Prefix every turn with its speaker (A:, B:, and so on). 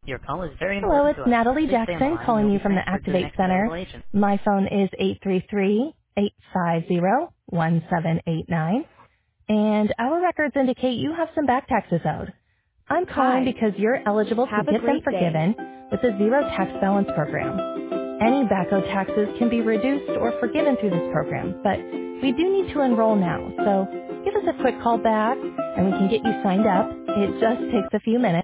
A: Your call is very
B: Hello,
A: important
B: it's
A: to us.
B: Natalie
A: Please stay on the
B: Jackson
A: line and
B: calling
A: you'll
B: you
A: be
B: from the
A: transferred to the
B: Activate
A: next
B: Center.
A: available agent.
B: My phone is 833-850-1789, and our records indicate you have some back taxes owed. I'm calling
C: Hi.
B: because you're eligible to
C: Have a
B: get them
C: great day.
B: forgiven with the Zero Tax Balance Program. Any back owed taxes can be reduced or forgiven through this program, but we do need to enroll now, so give us a quick call back and we can get you signed up. It just takes a few minutes.